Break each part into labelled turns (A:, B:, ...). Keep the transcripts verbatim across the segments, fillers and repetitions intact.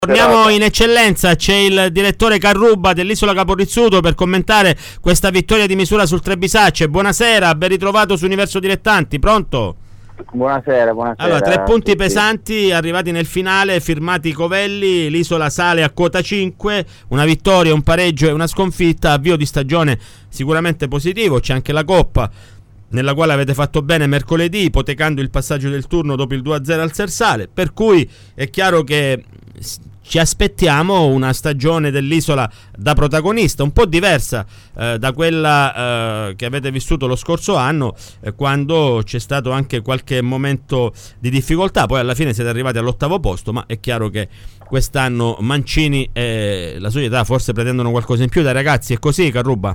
A: Torniamo in eccellenza, c'è il direttore Carrubba dell'Isola Caporizzuto per commentare questa vittoria di misura sul Trebisacce. Buonasera, ben ritrovato su Universo Dilettanti, pronto?
B: Buonasera, buonasera.
A: Allora, tre punti pesanti arrivati nel finale, firmati Covelli, l'Isola sale a quota cinque, una vittoria, un pareggio e una sconfitta, avvio di stagione sicuramente positivo, c'è anche la Coppa nella quale avete fatto bene mercoledì, ipotecando il passaggio del turno dopo il due a zero al Sersale, per cui è chiaro che ci aspettiamo una stagione dell'Isola da protagonista, un po' diversa eh, da quella eh, che avete vissuto lo scorso anno, eh, quando c'è stato anche qualche momento di difficoltà. Poi alla fine siete arrivati all'ottavo posto, ma è chiaro che quest'anno Mancini e la società forse pretendono qualcosa in più dai ragazzi. È così, Carrubba?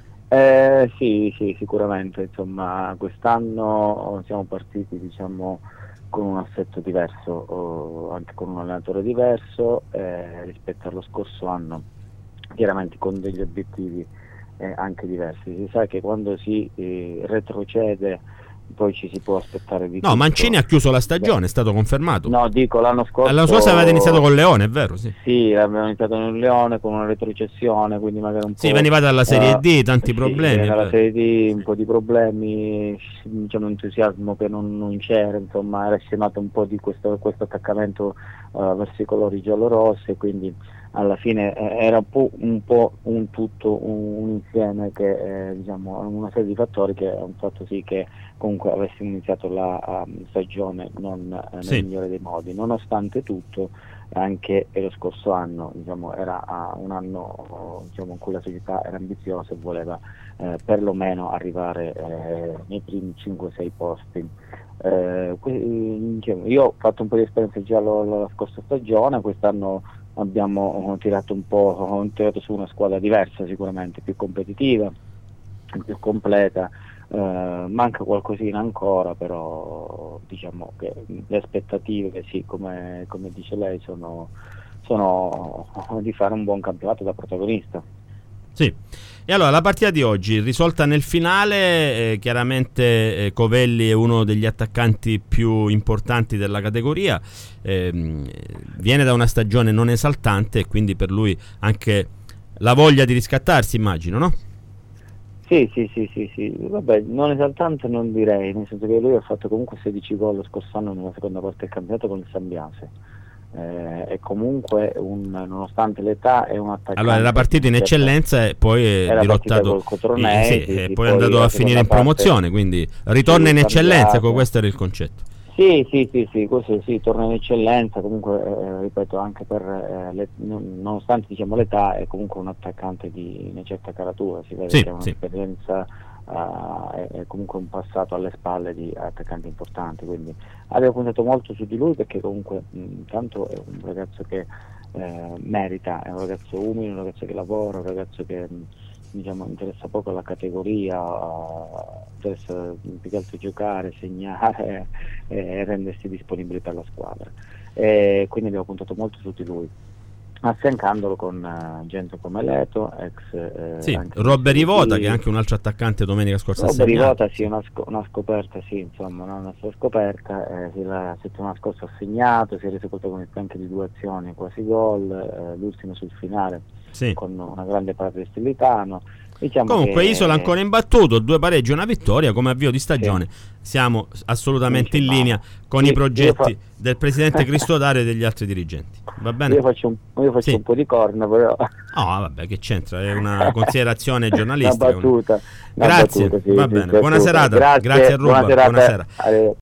B: Eh, sì, sì, sicuramente. Insomma, quest'anno siamo partiti, diciamo, con un assetto diverso, o anche con un allenatore diverso eh, rispetto allo scorso anno, chiaramente con degli obiettivi eh, anche diversi. Si sa che quando si eh, retrocede poi ci si può aspettare di
A: no, tutto. Mancini ha chiuso la stagione, è stato confermato.
B: No, dico l'anno scorso.
A: L'anno scorso avete iniziato con Leone, è vero? Sì,
B: sì, abbiamo iniziato con Leone con una retrocessione, quindi magari un po'.
A: Sì, venivate dalla Serie
B: uh,
A: D, tanti
B: sì,
A: problemi.
B: Dalla Serie D, un po' di problemi, diciamo entusiasmo che non, non c'era, insomma, era scemato un po' di questo, questo attaccamento uh, verso i colori giallo-rossi, quindi alla fine eh, era un po', un po' un tutto, un, un insieme che eh, diciamo una serie di fattori che hanno fatto sì che comunque avessimo iniziato la um, stagione non eh, nel sì. migliore dei modi. Nonostante tutto, anche lo scorso anno diciamo era uh, un anno diciamo in cui la società era ambiziosa e voleva eh, perlomeno arrivare eh, nei primi cinque sei posti. Eh, qui, diciamo, io ho fatto un po' di esperienza già lo, lo, la scorsa stagione, quest'anno abbiamo tirato un po' ho tirato su una squadra diversa, sicuramente più competitiva, più completa, eh, manca qualcosina ancora, però diciamo che le aspettative sì, come, come dice lei, sono, sono di fare un buon campionato da protagonista.
A: Sì. E allora la partita di oggi risolta nel finale, eh, chiaramente eh, Covelli è uno degli attaccanti più importanti della categoria, eh, viene da una stagione non esaltante e quindi per lui anche la voglia di riscattarsi, immagino, no?
B: Sì, sì, sì, sì, sì. Vabbè, non esaltante non direi, nel senso che lui ha fatto comunque sedici gol lo scorso anno nella seconda parte del campionato con il Sambiase. Eh, e comunque un, nonostante l'età è un attaccante.
A: Allora era partito in eccellenza e poi è dirottato
B: Cotronei,
A: eh, sì,
B: sì,
A: e
B: sì,
A: poi è andato a finire in promozione, quindi ritorna sì, in eccellenza, ecco, questo era il concetto.
B: Sì, sì, sì, sì, questo sì, torna in eccellenza, comunque eh, ripeto anche per eh, le, nonostante diciamo l'età è comunque un attaccante di una certa caratura, si vede sì, che ha un'esperienza sì. Uh, è comunque un passato alle spalle di attaccanti importanti, quindi avevo puntato molto su di lui perché comunque intanto è un ragazzo che eh, merita, è un ragazzo umile, un ragazzo che lavora, un ragazzo che diciamo interessa poco alla categoria, uh, interessa più che altro giocare, segnare e, e rendersi disponibile per la squadra, e quindi abbiamo puntato molto su di lui, affiancandolo con uh, gente come Leto, ex eh,
A: sì, Robbe Rivota che è anche un altro attaccante domenica scorsa.
B: Robbe Rivota sì, una, sc- una scoperta, sì, insomma, no? Una sua scoperta, eh, sì, la settimana scorsa ha segnato, si è reso protagonista anche di due azioni, quasi gol, eh, l'ultima sul finale sì. con una grande parte del Stilitano. Diciamo
A: comunque
B: che
A: Isola ancora imbattuto, due pareggi e una vittoria come avvio di stagione, sì. siamo assolutamente in linea con sì, i progetti fa... del presidente Cristodario e degli altri dirigenti. Va bene?
B: Io faccio un, io faccio sì. un po' di corna, però
A: no vabbè, che c'entra, è una considerazione giornalistica,
B: una battuta,
A: una...
B: una
A: grazie
B: battuta, sì,
A: va
B: sì,
A: bene,
B: sì,
A: buona serata,
B: grazie,
A: grazie a Rubba,
B: buona serata.
A: buonasera.